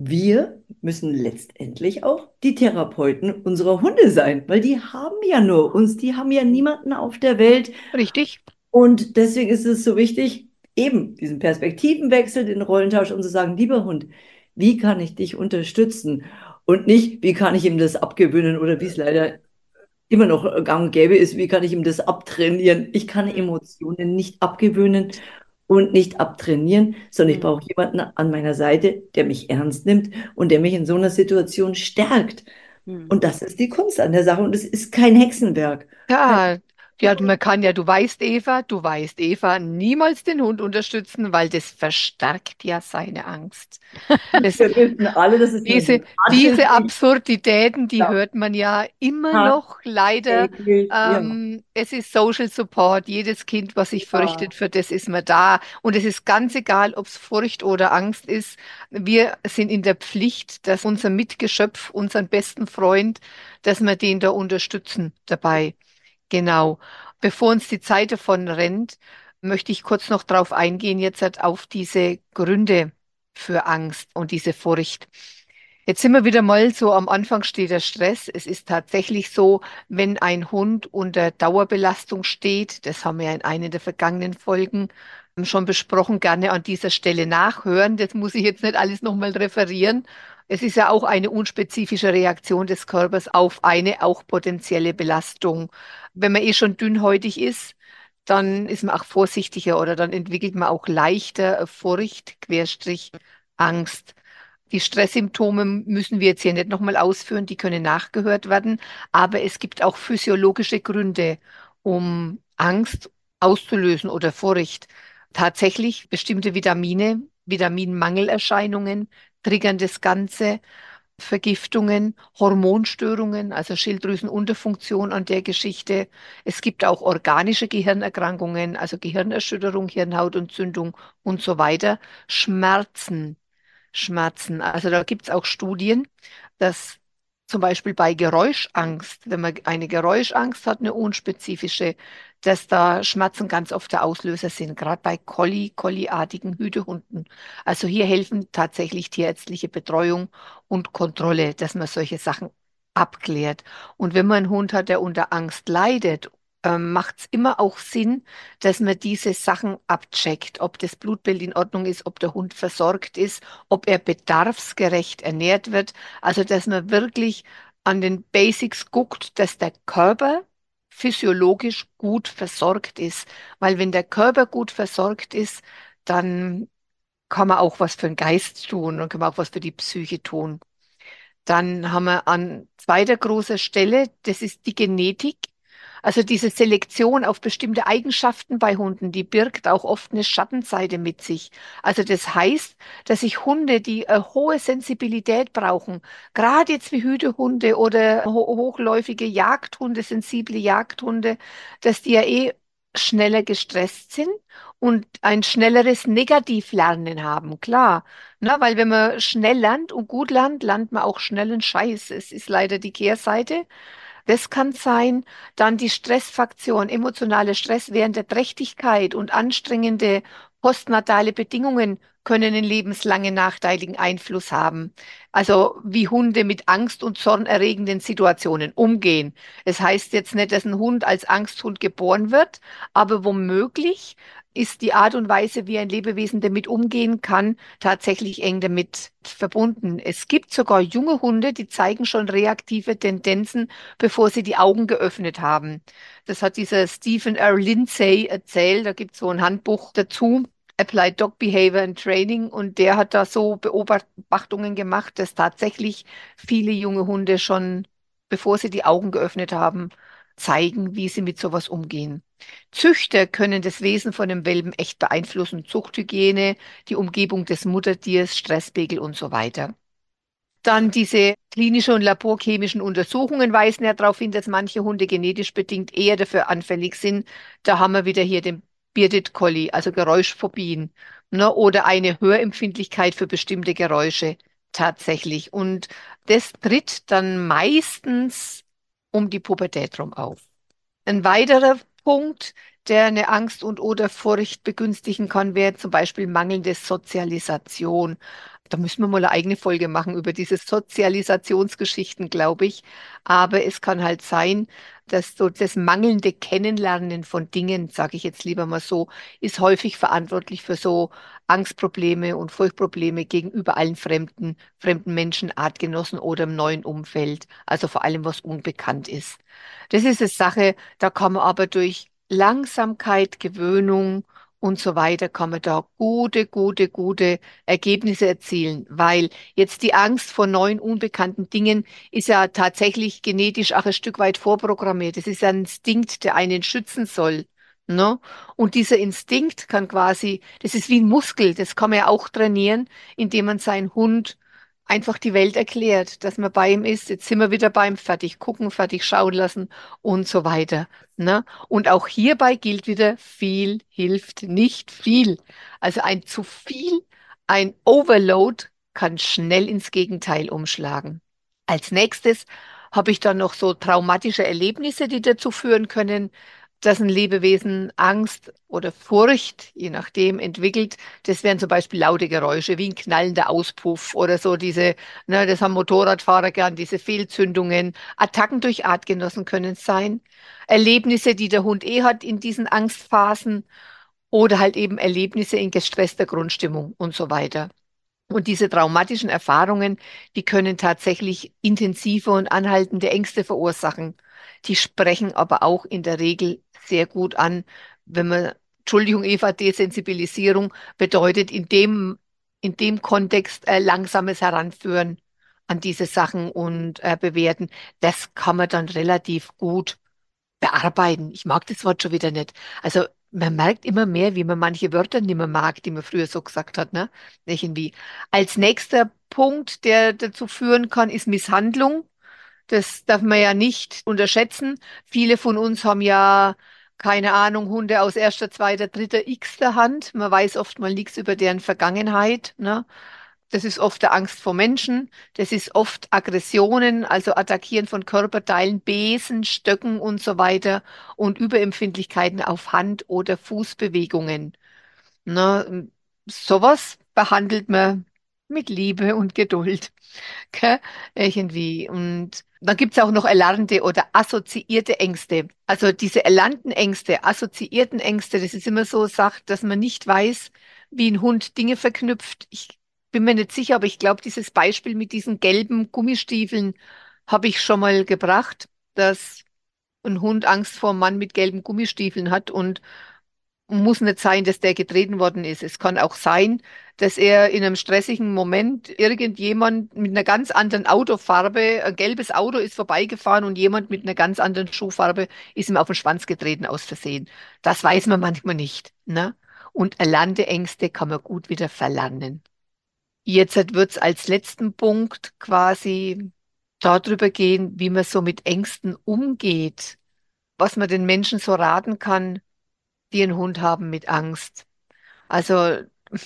wir müssen letztendlich auch die Therapeuten unserer Hunde sein, weil die haben ja nur uns, die haben ja niemanden auf der Welt. richtig. Und deswegen ist es so wichtig, eben diesen Perspektivenwechsel, den Rollentausch und zu sagen, lieber Hund, wie kann ich dich unterstützen? Und nicht, wie kann ich ihm das abgewöhnen oder wie es leider immer noch gang und gäbe ist, wie kann ich ihm das abtrainieren? Ich kann Mhm. Emotionen nicht abgewöhnen und nicht abtrainieren, sondern ich Mhm. brauche jemanden an meiner Seite, der mich ernst nimmt und der mich in so einer Situation stärkt. Mhm. Und das ist die Kunst an der Sache und es ist kein Hexenwerk. Kein Ja, ja, du- man kann ja, du weißt, Eva, du weißt, Eva, niemals den Hund unterstützen, weil das verstärkt ja seine Angst. Das, Wir wissen alle, das ist eine diese, sympathische diese Sicht. Absurditäten, die Ja, hört man ja immer noch leider. tagtäglich, ja. Ähm, es ist Social Support. Jedes Kind, was sich Ja. fürchtet, für das ist man da. Und es ist ganz egal, ob es Furcht oder Angst ist. Wir sind in der Pflicht, dass unser Mitgeschöpf, unseren besten Freund, dass wir den da unterstützen dabei. Genau. Bevor uns die Zeit davon rennt, möchte ich kurz noch darauf eingehen, jetzt halt auf diese Gründe für Angst und diese Furcht. Jetzt sind wir wieder mal so, am Anfang steht der Stress. Es ist tatsächlich so, wenn ein Hund unter Dauerbelastung steht, das haben wir ja in einer der vergangenen Folgen schon besprochen, gerne an dieser Stelle nachhören. Das muss ich jetzt nicht alles nochmal referieren. Es ist ja auch eine unspezifische Reaktion des Körpers auf eine auch potenzielle Belastung. Wenn man eh schon dünnhäutig ist, dann ist man auch vorsichtiger oder dann entwickelt man auch leichter Furcht, Querstrich, Angst. Die Stresssymptome müssen wir jetzt hier nicht nochmal ausführen, die können nachgehört werden, aber es gibt auch physiologische Gründe, um Angst auszulösen oder Furcht. Tatsächlich bestimmte Vitamine, Vitaminmangelerscheinungen triggern das Ganze. Vergiftungen, Hormonstörungen, also Schilddrüsenunterfunktion an der Geschichte. Es gibt auch organische Gehirnerkrankungen, also Gehirnerschütterung, Hirnhautentzündung und so weiter. Schmerzen, Schmerzen. Also da gibt es auch Studien, dass zum Beispiel bei Geräuschangst, wenn man eine Geräuschangst hat, eine unspezifische, dass da Schmerzen ganz oft der Auslöser sind, gerade bei Collie, Collie-artigen Hütehunden. Also hier helfen tatsächlich tierärztliche Betreuung und Kontrolle, dass man solche Sachen abklärt. Und wenn man einen Hund hat, der unter Angst leidet, ähm, macht es immer auch Sinn, dass man diese Sachen abcheckt, ob das Blutbild in Ordnung ist, ob der Hund versorgt ist, ob er bedarfsgerecht ernährt wird. Also, dass man wirklich an den Basics guckt, dass der Körper physiologisch gut versorgt ist. Weil wenn der Körper gut versorgt ist, dann kann man auch was für den Geist tun und kann man auch was für die Psyche tun. Dann haben wir an zweiter großer Stelle, das ist die Genetik. Also diese Selektion auf bestimmte Eigenschaften bei Hunden, die birgt auch oft eine Schattenseite mit sich. Also das heißt, dass sich Hunde, die eine hohe Sensibilität brauchen, gerade jetzt wie Hütehunde oder ho hochläufige Jagdhunde, sensible Jagdhunde, dass die ja eh schneller gestresst sind und ein schnelleres Negativlernen haben, klar. Na, weil wenn man schnell lernt und gut lernt, lernt man auch schnellen Scheiß. Es ist leider die Kehrseite. Das kann sein. Dann die Stressfaktion, emotionale Stress während der Trächtigkeit und anstrengende postnatale Bedingungen können einen lebenslangen nachteiligen Einfluss haben. Also wie Hunde mit Angst- und zornerregenden Situationen umgehen. Es heißt jetzt nicht, dass ein Hund als Angsthund geboren wird, aber womöglich ist die Art und Weise, wie ein Lebewesen damit umgehen kann, tatsächlich eng damit verbunden. Es gibt sogar junge Hunde, die zeigen schon reaktive Tendenzen, bevor sie die Augen geöffnet haben. Das hat dieser Stephen R. Lindsay erzählt. Da gibt es so ein Handbuch dazu. Applied Dog Behavior and Training und der hat da so Beobachtungen gemacht, dass tatsächlich viele junge Hunde schon, bevor sie die Augen geöffnet haben, zeigen, wie sie mit sowas umgehen. Züchter können das Wesen von einem Welpen echt beeinflussen. Zuchthygiene, die Umgebung des Muttertiers, Stresspegel und so weiter. Dann diese klinischen und laborchemischen Untersuchungen weisen ja darauf hin, dass manche Hunde genetisch bedingt eher dafür anfällig sind. Da haben wir wieder hier den Bearded Collie, also Geräuschphobien, ne, oder eine Hörempfindlichkeit für bestimmte Geräusche tatsächlich. Und das tritt dann meistens um die Pubertät rum auf. Ein weiterer Punkt, der eine Angst und oder Furcht begünstigen kann, wäre zum Beispiel mangelnde Sozialisation. Da müssen wir mal eine eigene Folge machen über diese Sozialisationsgeschichten, glaube ich. Aber es kann halt sein, dass so das mangelnde Kennenlernen von Dingen, sage ich jetzt lieber mal so, ist häufig verantwortlich für so Angstprobleme und Furchtprobleme gegenüber allen fremden, fremden Menschen, Artgenossen oder im neuen Umfeld. Also vor allem, was unbekannt ist. Das ist eine Sache, da kann man aber durch Langsamkeit, Gewöhnung und so weiter, kann man da gute, gute, gute Ergebnisse erzielen, weil jetzt die Angst vor neuen, unbekannten Dingen ist ja tatsächlich genetisch auch ein Stück weit vorprogrammiert. Das ist ein Instinkt, der einen schützen soll. Ne? Und dieser Instinkt kann quasi, das ist wie ein Muskel, das kann man ja auch trainieren, indem man seinen Hund einfach die Welt erklärt, dass man bei ihm ist. Jetzt sind wir wieder beim fertig gucken, fertig schauen lassen und so weiter. Ne? Und auch hierbei gilt wieder, viel hilft nicht viel. Also ein zu viel, ein Overload kann schnell ins Gegenteil umschlagen. Als nächstes habe ich dann noch so traumatische Erlebnisse, die dazu führen können, dass ein Lebewesen Angst oder Furcht, je nachdem, entwickelt. Das wären zum Beispiel laute Geräusche, wie ein knallender Auspuff oder so diese, ne, das haben Motorradfahrer gern, diese Fehlzündungen. Attacken durch Artgenossen können es sein. Erlebnisse, die der Hund eh hat in diesen Angstphasen oder halt eben Erlebnisse in gestresster Grundstimmung und so weiter. Und diese traumatischen Erfahrungen, die können tatsächlich intensive und anhaltende Ängste verursachen. Die sprechen aber auch in der Regel sehr gut an, wenn man, Entschuldigung, Eva, Desensibilisierung bedeutet in dem, in dem Kontext äh, langsames Heranführen an diese Sachen und äh, bewerten. Das kann man dann relativ gut bearbeiten. Ich mag das Wort schon wieder nicht. Also man merkt immer mehr, wie man manche Wörter nicht mehr mag, die man früher so gesagt hat, ne? Irgendwie. Als nächster Punkt, der dazu führen kann, ist Misshandlung. Das darf man ja nicht unterschätzen. Viele von uns haben ja, keine Ahnung, Hunde aus erster, zweiter, dritter X der Hand. Man weiß oft mal nichts über deren Vergangenheit, ne? Das ist oft der Angst vor Menschen. Das ist oft Aggressionen, also Attackieren von Körperteilen, Besen, Stöcken und so weiter und Überempfindlichkeiten auf Hand- oder Fußbewegungen. Ne? Sowas behandelt man mit Liebe und Geduld. Gell? Irgendwie. Und dann gibt es auch noch erlernte oder assoziierte Ängste. Also diese erlernten Ängste, assoziierten Ängste, das ist immer so sagt, dass man nicht weiß, wie ein Hund Dinge verknüpft. Ich bin mir nicht sicher, aber ich glaube, dieses Beispiel mit diesen gelben Gummistiefeln habe ich schon mal gebracht, dass ein Hund Angst vor einem Mann mit gelben Gummistiefeln hat und muss nicht sein, dass der getreten worden ist. Es kann auch sein, dass er in einem stressigen Moment irgendjemand mit einer ganz anderen Autofarbe, ein gelbes Auto ist vorbeigefahren und jemand mit einer ganz anderen Schuhfarbe ist ihm auf den Schwanz getreten aus Versehen. Das weiß man manchmal nicht, ne? Und erlernte Ängste kann man gut wieder verlernen. Jetzt wird es als letzten Punkt quasi darüber gehen, wie man so mit Ängsten umgeht, was man den Menschen so raten kann, die einen Hund haben mit Angst. Also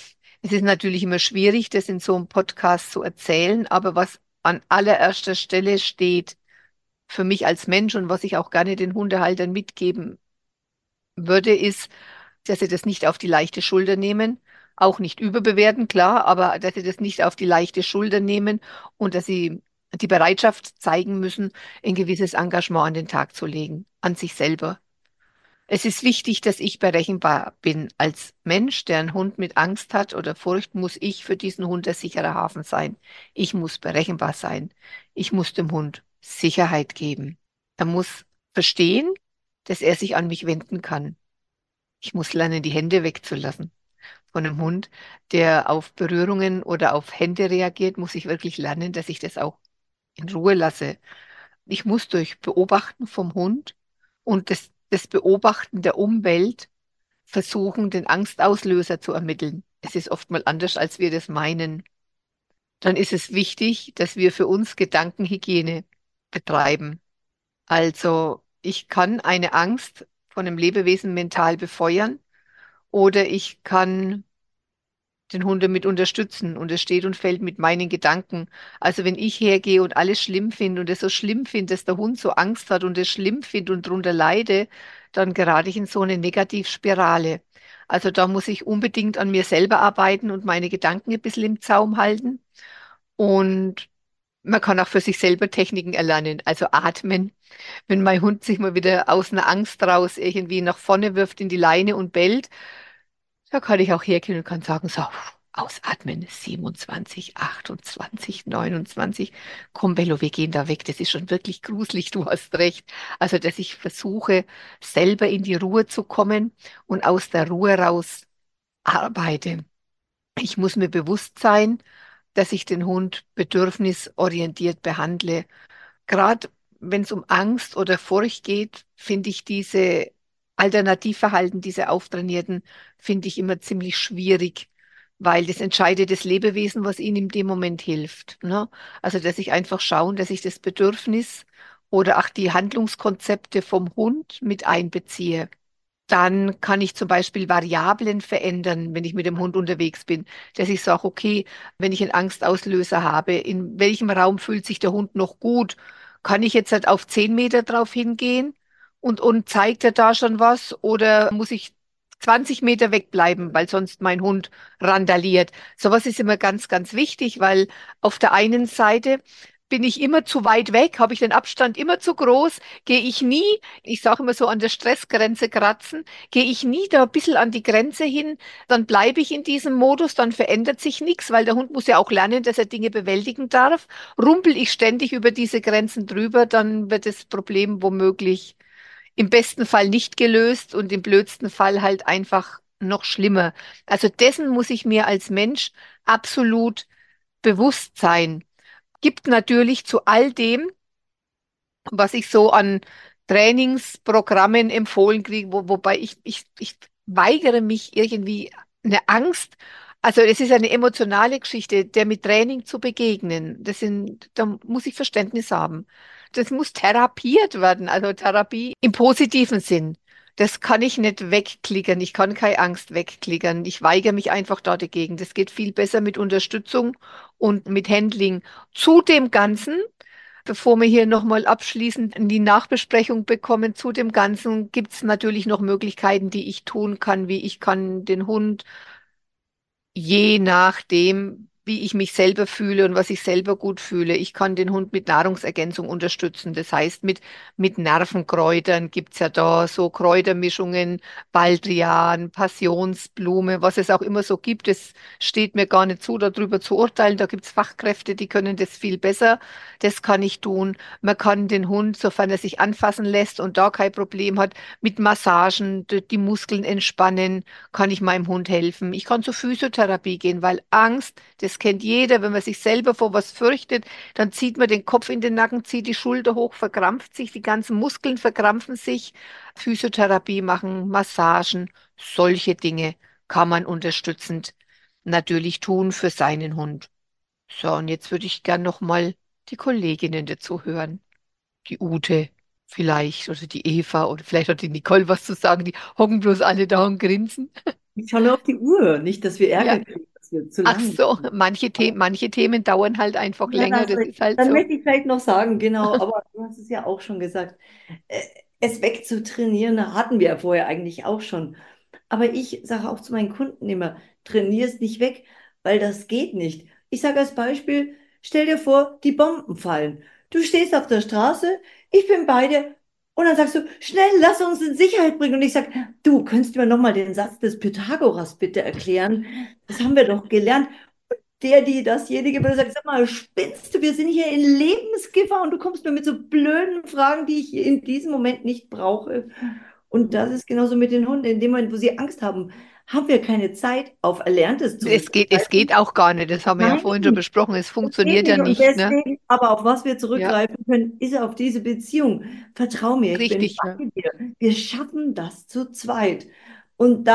es ist natürlich immer schwierig, das in so einem Podcast zu erzählen, aber was an allererster Stelle steht für mich als Mensch und was ich auch gerne den Hundehaltern mitgeben würde, ist, dass sie das nicht auf die leichte Schulter nehmen, auch nicht überbewerten, klar, aber dass sie das nicht auf die leichte Schulter nehmen und dass sie die Bereitschaft zeigen müssen, ein gewisses Engagement an den Tag zu legen, an sich selber. Es ist wichtig, dass ich berechenbar bin. Als Mensch, der einen Hund mit Angst hat oder Furcht, muss ich für diesen Hund der sichere Hafen sein. Ich muss berechenbar sein. Ich muss dem Hund Sicherheit geben. Er muss verstehen, dass er sich an mich wenden kann. Ich muss lernen, die Hände wegzulassen. Von einem Hund, der auf Berührungen oder auf Hände reagiert, muss ich wirklich lernen, dass ich das auch in Ruhe lasse. Ich muss durch Beobachten vom Hund und das, das Beobachten der Umwelt versuchen, den Angstauslöser zu ermitteln. Es ist oft mal anders, als wir das meinen. dann ist es wichtig, dass wir für uns Gedankenhygiene betreiben. Also ich kann eine Angst von einem Lebewesen mental befeuern oder ich kann den Hund damit unterstützen und es steht und fällt mit meinen Gedanken. Also wenn ich hergehe und alles schlimm finde und es so schlimm finde, dass der Hund so Angst hat und es schlimm finde und darunter leide, dann gerate ich in so eine Negativspirale. Also da muss ich unbedingt an mir selber arbeiten und meine Gedanken ein bisschen im Zaum halten. Und man kann auch für sich selber Techniken erlernen, also atmen. Wenn mein Hund sich mal wieder aus einer Angst raus irgendwie nach vorne wirft in die Leine und bellt, da kann ich auch hergehen und kann sagen, so, ausatmen, siebenundzwanzig, achtundzwanzig, neunundzwanzig. Komm, Bello, wir gehen da weg. Das ist schon wirklich gruselig, du hast recht. Also, dass ich versuche, selber in die Ruhe zu kommen und aus der Ruhe raus arbeite. Ich muss mir bewusst sein, dass ich den Hund bedürfnisorientiert behandle. Gerade wenn es um Angst oder Furcht geht, finde ich diese Alternativverhalten, diese auftrainierten, finde ich immer ziemlich schwierig, weil das entscheidet das Lebewesen, was ihnen in dem Moment hilft. Ne? Also, dass ich einfach schauen, dass ich das Bedürfnis oder auch die Handlungskonzepte vom Hund mit einbeziehe. Dann kann ich zum Beispiel Variablen verändern, wenn ich mit dem Hund unterwegs bin, dass ich sage, okay, wenn ich einen Angstauslöser habe, in welchem Raum fühlt sich der Hund noch gut? Kann ich jetzt halt auf zehn Meter drauf hingehen und, und zeigt er da schon was? Oder muss ich zwanzig Meter wegbleiben, weil sonst mein Hund randaliert? Sowas ist immer ganz, ganz wichtig, weil auf der einen Seite bin ich immer zu weit weg, habe ich den Abstand immer zu groß, gehe ich nie, ich sage immer so, an der Stressgrenze kratzen, gehe ich nie da ein bisschen an die Grenze hin, dann bleibe ich in diesem Modus, dann verändert sich nichts, weil der Hund muss ja auch lernen, dass er Dinge bewältigen darf. Rumpel ich ständig über diese Grenzen drüber, dann wird das Problem womöglich im besten Fall nicht gelöst und im blödsten Fall halt einfach noch schlimmer. Also dessen muss ich mir als Mensch absolut bewusst sein. Gibt natürlich zu all dem, was ich so an Trainingsprogrammen empfohlen kriege, wo, wobei ich, ich, ich weigere mich irgendwie eine Angst. Also es ist eine emotionale Geschichte, der mit Training zu begegnen. Das sind, da muss ich Verständnis haben. Das muss therapiert werden, also Therapie im positiven Sinn. Das kann ich nicht wegklickern. Ich kann keine Angst wegklickern. Ich weigere mich einfach da dagegen. Das geht viel besser mit Unterstützung und mit Handling. Zu dem Ganzen, bevor wir hier nochmal abschließend in die Nachbesprechung bekommen zu dem Ganzen, gibt es natürlich noch Möglichkeiten, die ich tun kann, wie ich kann den Hund je nachdem, wie ich mich selber fühle und was ich selber gut fühle. Ich kann den Hund mit Nahrungsergänzung unterstützen. Das heißt, mit, mit Nervenkräutern gibt's ja da so Kräutermischungen, Baldrian, Passionsblume, was es auch immer so gibt. Es steht mir gar nicht zu, darüber zu urteilen. Da gibt's Fachkräfte, die können das viel besser. Das kann ich tun. Man kann den Hund, sofern er sich anfassen lässt und da kein Problem hat, mit Massagen die die Muskeln entspannen, kann ich meinem Hund helfen. Ich kann zur Physiotherapie gehen, weil Angst, das kennt jeder, wenn man sich selber vor was fürchtet, dann zieht man den Kopf in den Nacken, zieht die Schulter hoch, verkrampft sich, die ganzen Muskeln verkrampfen sich. Physiotherapie machen, Massagen, solche Dinge kann man unterstützend natürlich tun für seinen Hund. So, und jetzt würde ich gern noch mal die Kolleginnen dazu hören. Die Ute vielleicht oder die Eva oder vielleicht hat die Nicole was zu sagen. Die hocken bloß alle da und grinsen. Ich schaue nur auf die Uhr, nicht, dass wir Ja, Ärger kriegen, dass wir zu ach lange so, sind. manche Themen, manche Themen dauern halt einfach Ja, länger, das, das ist halt dann so. möchte ich vielleicht noch sagen, genau, aber du hast es ja auch schon gesagt, äh, es wegzutrainieren, hatten wir ja vorher eigentlich auch schon. Aber ich sage auch zu meinen Kunden immer, trainier es nicht weg, weil das geht nicht. Ich sage als Beispiel, stell dir vor, die Bomben fallen. Du stehst auf der Straße, ich bin bei dir und dann sagst du, schnell, lass uns in Sicherheit bringen. Und ich sage, du, könntest du mir nochmal den Satz des Pythagoras bitte erklären? Das haben wir doch gelernt. Der, die, dasjenige würde sagen, sag mal, spinnst du? Wir sind hier in Lebensgefahr und du kommst mir mit so blöden Fragen, die ich in diesem Moment nicht brauche. Und das ist genauso mit den Hunden. In dem Moment, wo sie Angst haben, haben wir keine Zeit, auf Erlerntes Es geht, es zurückzugreifen. geht auch gar nicht, das haben wir ja Nein, vorhin schon besprochen, es das geht funktioniert ja nicht. Und nicht, ne? deswegen, aber auf was wir Ja, zurückgreifen können, ist auf diese Beziehung. Vertrau mir, ich bin richtig, ja. bei dir. Wir schaffen das zu zweit. Und das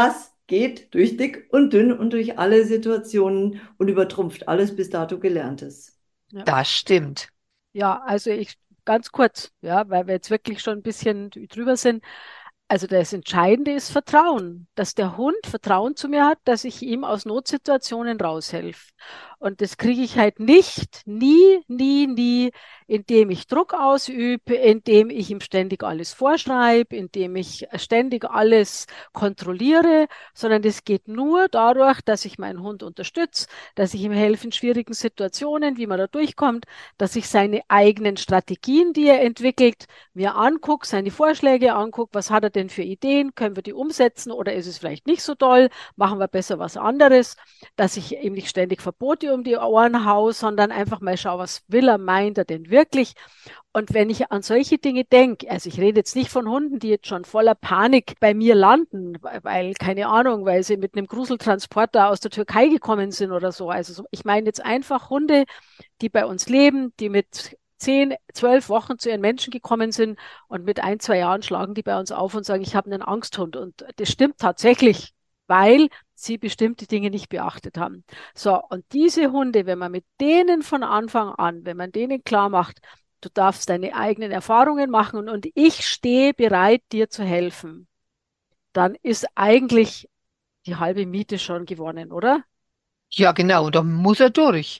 geht durch dick und dünn und durch alle Situationen und übertrumpft alles bis dato Gelerntes. Ja. Das stimmt. Ja, also ich ganz kurz, ja, weil wir jetzt wirklich schon ein bisschen drüber sind. Also das Entscheidende ist Vertrauen, dass der Hund Vertrauen zu mir hat, dass ich ihm aus Notsituationen raushelfe. Und das kriege ich halt nicht, nie, nie, nie, indem ich Druck ausübe, indem ich ihm ständig alles vorschreibe, indem ich ständig alles kontrolliere, sondern das geht nur dadurch, dass ich meinen Hund unterstütze, dass ich ihm helfe in schwierigen Situationen, wie man da durchkommt, dass ich seine eigenen Strategien, die er entwickelt, mir angucke, seine Vorschläge angucke, was hat er denn für Ideen, können wir die umsetzen oder ist es vielleicht nicht so toll, machen wir besser was anderes, dass ich ihm nicht ständig Verbote um die Ohren hau, sondern einfach mal schaue, was will er, meint er denn wirklich? Und wenn ich an solche Dinge denke, also ich rede jetzt nicht von Hunden, die jetzt schon voller Panik bei mir landen, weil, keine Ahnung, weil sie mit einem Gruseltransporter aus der Türkei gekommen sind oder so. Also ich meine jetzt einfach Hunde, die bei uns leben, die mit zehn, zwölf Wochen zu ihren Menschen gekommen sind und mit ein, zwei Jahren schlagen die bei uns auf und sagen, ich habe einen Angsthund. Und das stimmt tatsächlich, weil sie bestimmte Dinge nicht beachtet haben. So, und diese Hunde, wenn man mit denen von Anfang an, wenn man denen klar macht, du darfst deine eigenen Erfahrungen machen und, und ich stehe bereit, dir zu helfen, dann ist eigentlich die halbe Miete schon gewonnen, oder? Ja, genau, da muss er durch.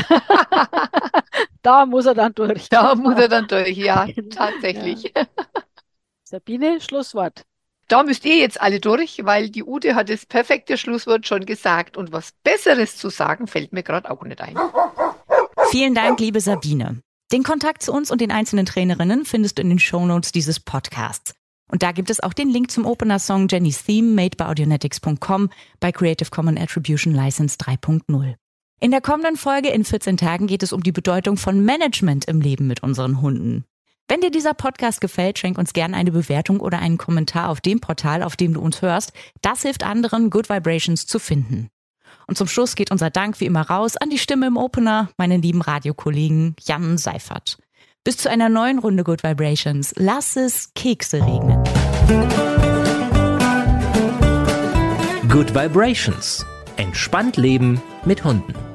Da muss er dann durch. Da muss er dann durch, ja, tatsächlich. Ja. Sabine, Schlusswort. Da müsst ihr jetzt alle durch, weil die Ute hat das perfekte Schlusswort schon gesagt. Und was Besseres zu sagen, fällt mir gerade auch nicht ein. Vielen Dank, liebe Sabine. Den Kontakt zu uns und den einzelnen Trainerinnen findest du in den Shownotes dieses Podcasts. Und da gibt es auch den Link zum Opener-Song Jenny's Theme, made by audionetics punkt com bei Creative Commons Attribution License drei punkt null. In der kommenden Folge in vierzehn Tagen geht es um die Bedeutung von Management im Leben mit unseren Hunden. Wenn dir dieser Podcast gefällt, schenk uns gerne eine Bewertung oder einen Kommentar auf dem Portal, auf dem du uns hörst. Das hilft anderen, Good Vibrations zu finden. Und zum Schluss geht unser Dank wie immer raus an die Stimme im Opener, meinen lieben Radiokollegen Jan Seifert. Bis zu einer neuen Runde Good Vibrations. Lass es Kekse regnen. Good Vibrations. Entspannt leben mit Hunden.